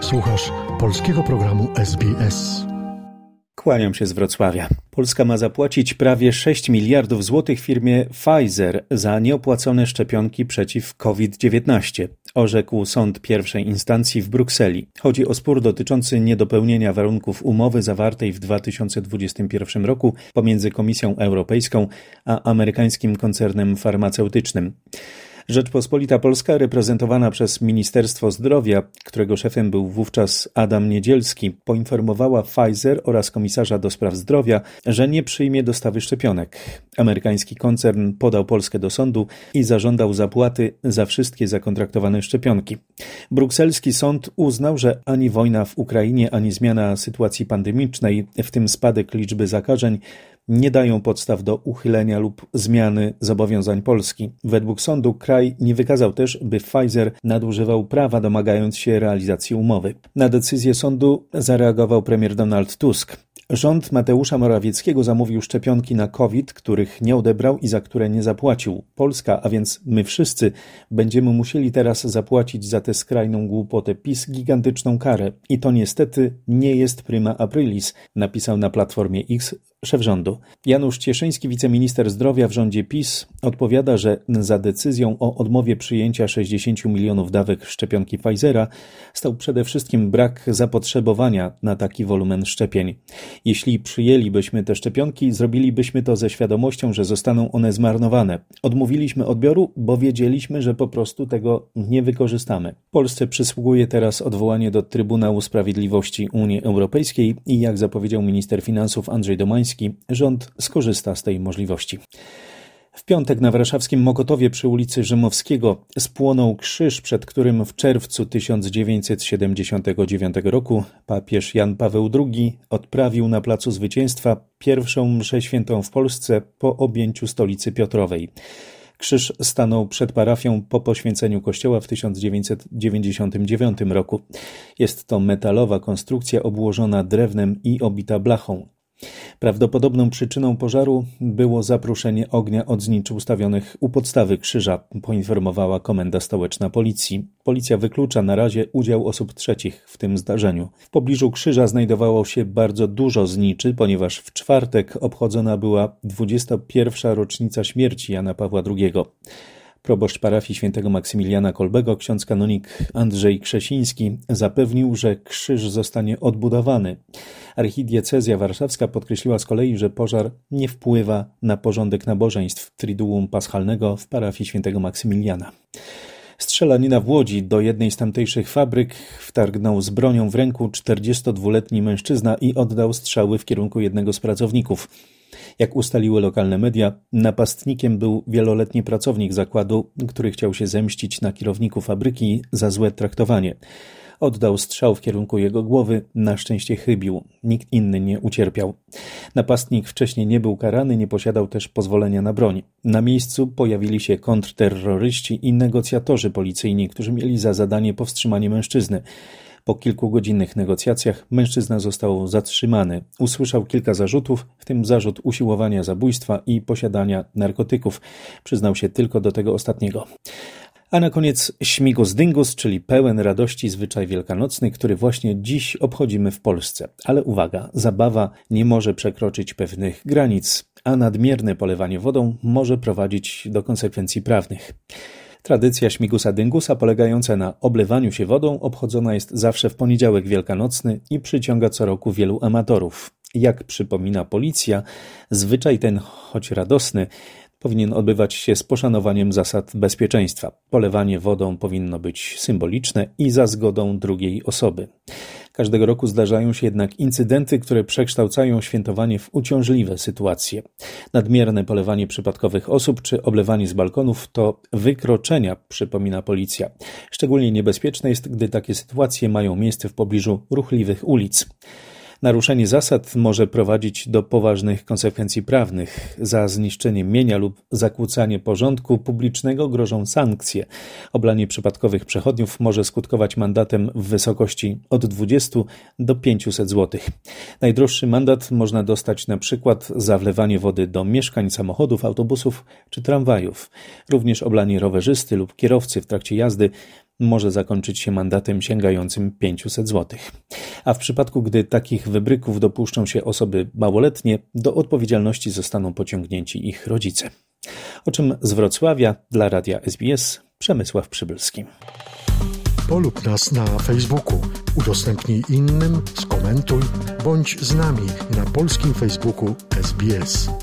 Słuchasz polskiego programu SBS. Kłaniam się z Wrocławia. Polska ma zapłacić prawie 6 miliardów złotych firmie Pfizer za nieopłacone szczepionki przeciw COVID-19, orzekł sąd pierwszej instancji w Brukseli. Chodzi o spór dotyczący niedopełnienia warunków umowy zawartej w 2021 roku pomiędzy Komisją Europejską a amerykańskim koncernem farmaceutycznym. Rzeczpospolita Polska, reprezentowana przez Ministerstwo Zdrowia, którego szefem był wówczas Adam Niedzielski, poinformowała Pfizer oraz komisarza do spraw zdrowia, że nie przyjmie dostawy szczepionek. Amerykański koncern podał Polskę do sądu i zażądał zapłaty za wszystkie zakontraktowane szczepionki. Brukselski sąd uznał, że ani wojna w Ukrainie, ani zmiana sytuacji pandemicznej, w tym spadek liczby zakażeń, nie dają podstaw do uchylenia lub zmiany zobowiązań Polski. Według sądu kraj nie wykazał też, by Pfizer nadużywał prawa, domagając się realizacji umowy. Na decyzję sądu zareagował premier Donald Tusk. Rząd Mateusza Morawieckiego zamówił szczepionki na COVID, których nie odebrał i za które nie zapłacił. Polska, a więc my wszyscy, będziemy musieli teraz zapłacić za tę skrajną głupotę PiS gigantyczną karę. I to niestety nie jest prima aprilis, napisał na Platformie X szef rządu. Janusz Cieszyński, wiceminister zdrowia w rządzie PiS, odpowiada, że za decyzją o odmowie przyjęcia 60 milionów dawek szczepionki Pfizera stał przede wszystkim brak zapotrzebowania na taki wolumen szczepień. Jeśli przyjęlibyśmy te szczepionki, zrobilibyśmy to ze świadomością, że zostaną one zmarnowane. Odmówiliśmy odbioru, bo wiedzieliśmy, że po prostu tego nie wykorzystamy. Polsce przysługuje teraz odwołanie do Trybunału Sprawiedliwości Unii Europejskiej i jak zapowiedział minister finansów Andrzej Domański, rząd skorzysta z tej możliwości. W piątek na warszawskim Mokotowie przy ulicy Rzymowskiego spłonął krzyż, przed którym w czerwcu 1979 roku papież Jan Paweł II odprawił na Placu Zwycięstwa pierwszą mszę świętą w Polsce po objęciu stolicy Piotrowej. Krzyż stanął przed parafią po poświęceniu kościoła w 1999 roku. Jest to metalowa konstrukcja obłożona drewnem i obita blachą. Prawdopodobną przyczyną pożaru było zapruszenie ognia od zniczy ustawionych u podstawy krzyża, poinformowała Komenda Stołeczna Policji. Policja wyklucza na razie udział osób trzecich w tym zdarzeniu. W pobliżu krzyża znajdowało się bardzo dużo zniczy, ponieważ w czwartek obchodzona była 21. rocznica śmierci Jana Pawła II. Proboszcz parafii świętego Maksymiliana Kolbego, ksiądz kanonik Andrzej Krzesiński, zapewnił, że krzyż zostanie odbudowany. Archidiecezja warszawska podkreśliła z kolei, że pożar nie wpływa na porządek nabożeństw Triduum Paschalnego w parafii świętego Maksymiliana. Strzelanina w Łodzi. Do jednej z tamtejszych fabryk wtargnął z bronią w ręku 42-letni mężczyzna i oddał strzały w kierunku jednego z pracowników. Jak ustaliły lokalne media, napastnikiem był wieloletni pracownik zakładu, który chciał się zemścić na kierowniku fabryki za złe traktowanie. Oddał strzał w kierunku jego głowy, na szczęście chybił. Nikt inny nie ucierpiał. Napastnik wcześniej nie był karany, nie posiadał też pozwolenia na broń. Na miejscu pojawili się kontrterroryści i negocjatorzy policyjni, którzy mieli za zadanie powstrzymanie mężczyzny. Po kilkugodzinnych negocjacjach mężczyzna został zatrzymany. Usłyszał kilka zarzutów, w tym zarzut usiłowania zabójstwa i posiadania narkotyków. Przyznał się tylko do tego ostatniego. A na koniec śmigus dyngus, czyli pełen radości zwyczaj wielkanocny, który właśnie dziś obchodzimy w Polsce. Ale uwaga, zabawa nie może przekroczyć pewnych granic, a nadmierne polewanie wodą może prowadzić do konsekwencji prawnych. Tradycja śmigusa dyngusa polegająca na oblewaniu się wodą obchodzona jest zawsze w poniedziałek wielkanocny i przyciąga co roku wielu amatorów. Jak przypomina policja, zwyczaj ten, choć radosny, powinien odbywać się z poszanowaniem zasad bezpieczeństwa. Polewanie wodą powinno być symboliczne i za zgodą drugiej osoby. Każdego roku zdarzają się jednak incydenty, które przekształcają świętowanie w uciążliwe sytuacje. Nadmierne polewanie przypadkowych osób czy oblewanie z balkonów to wykroczenia, przypomina policja. Szczególnie niebezpieczne jest, gdy takie sytuacje mają miejsce w pobliżu ruchliwych ulic. Naruszenie zasad może prowadzić do poważnych konsekwencji prawnych. Za zniszczenie mienia lub zakłócanie porządku publicznego grożą sankcje. Oblanie przypadkowych przechodniów może skutkować mandatem w wysokości od 20 do 500 zł. Najdroższy mandat można dostać na przykład za wlewanie wody do mieszkań, samochodów, autobusów czy tramwajów. Również oblanie rowerzysty lub kierowcy w trakcie jazdy może zakończyć się mandatem sięgającym 500 zł. A w przypadku, gdy takich wybryków dopuszczą się osoby małoletnie, do odpowiedzialności zostaną pociągnięci ich rodzice. O czym z Wrocławia dla Radia SBS Przemysław Przybylski. Polub nas na Facebooku, udostępnij innym, skomentuj, bądź z nami na polskim Facebooku SBS.